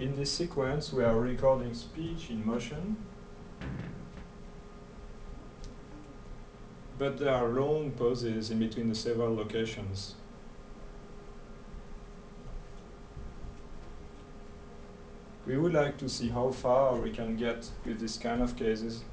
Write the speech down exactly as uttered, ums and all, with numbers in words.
in this sequence, we are recording speech in motion, but there are long pauses in between the several locations. We would like to see how far we can get with this kind of cases.